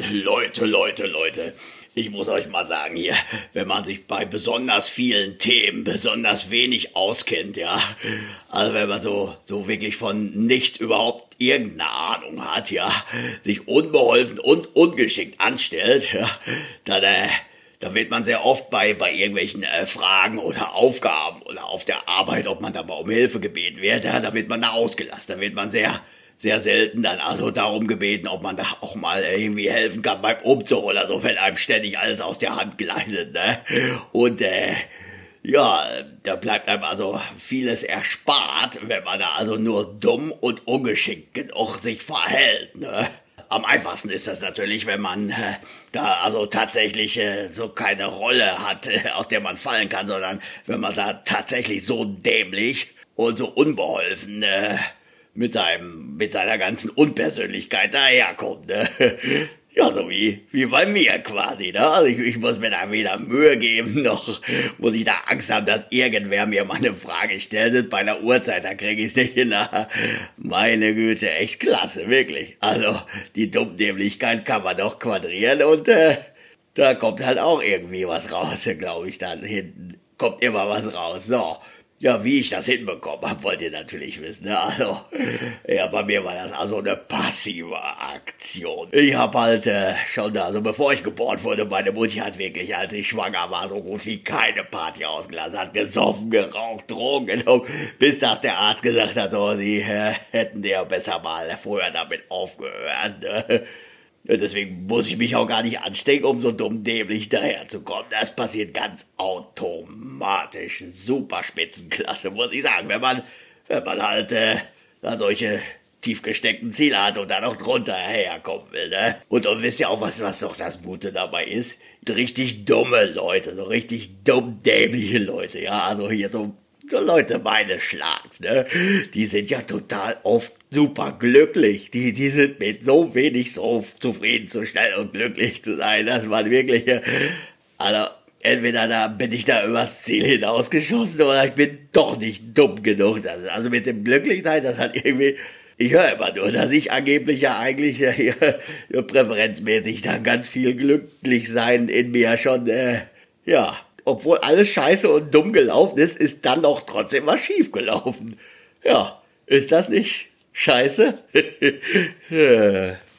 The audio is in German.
Leute. Ich muss euch mal sagen hier, wenn man sich bei besonders vielen Themen besonders wenig auskennt, ja, also wenn man so wirklich von nicht überhaupt irgendeine Ahnung hat, ja, sich unbeholfen und ungeschickt anstellt, ja, dann wird man sehr oft bei irgendwelchen Fragen oder Aufgaben oder auf der Arbeit, ob man da mal um Hilfe gebeten wird, ja, da wird man da ausgelassen, da wird man sehr selten dann also darum gebeten, ob man da auch mal irgendwie helfen kann beim Umzug oder so, wenn einem ständig alles aus der Hand gleitet, ne? Und ja, da bleibt einem also vieles erspart, wenn man da also nur dumm und ungeschickt genug sich verhält, ne? Am einfachsten ist das natürlich, wenn man da also tatsächlich so keine Rolle hat, aus der man fallen kann, sondern wenn man da tatsächlich so dämlich und so unbeholfen mit seiner ganzen Unpersönlichkeit daherkommt, ne? Ja, so wie bei mir quasi, ne? Also ich muss mir da weder Mühe geben, noch muss ich da Angst haben, dass irgendwer mir mal eine Frage stellt. Bei einer Uhrzeit, da krieg ich's nicht hin. Meine Güte, echt klasse, wirklich. Also, die Dummdämlichkeit kann man doch quadrieren und da kommt halt auch irgendwie was raus, glaube ich, dann hinten. Kommt immer was raus, so. Ja, wie ich das hinbekommen habe, wollt ihr natürlich wissen. Ne? Also, ja, bei mir war das also eine passive Aktion. Ich habe halt schon, also bevor ich geboren wurde, meine Mutti hat wirklich, als ich schwanger war, so gut wie keine Party ausgelassen, hat gesoffen, geraucht, Drogen genommen, bis dass der Arzt gesagt hat, so, sie hätten ja besser mal vorher damit aufgehört. Ne? Deswegen muss ich mich auch gar nicht anstecken, um so dumm dämlich daherzukommen. Das passiert ganz automatisch. Super Spitzenklasse, muss ich sagen. Wenn man halt da solche tief gesteckten Ziele hat und dann noch drunter herkommen will, ne? Und wisst ihr auch, was doch das Gute dabei ist? Richtig dumme Leute, so richtig dumm-dämliche Leute, ja? Also hier so Leute meines Schlags, ne? Die sind ja total oft super glücklich. Die sind mit so wenig so zufrieden, so schnell und glücklich zu sein, dass man wirklich, also entweder da bin ich da übers Ziel hinausgeschossen oder ich bin doch nicht dumm genug. Also mit dem Glücklichsein, das hat irgendwie, ich höre immer nur, dass ich angeblich ja eigentlich präferenzmäßig da ganz viel Glücklichsein in mir schon, ja, obwohl alles scheiße und dumm gelaufen ist dann doch trotzdem was schief gelaufen. Ja, ist das nicht scheiße?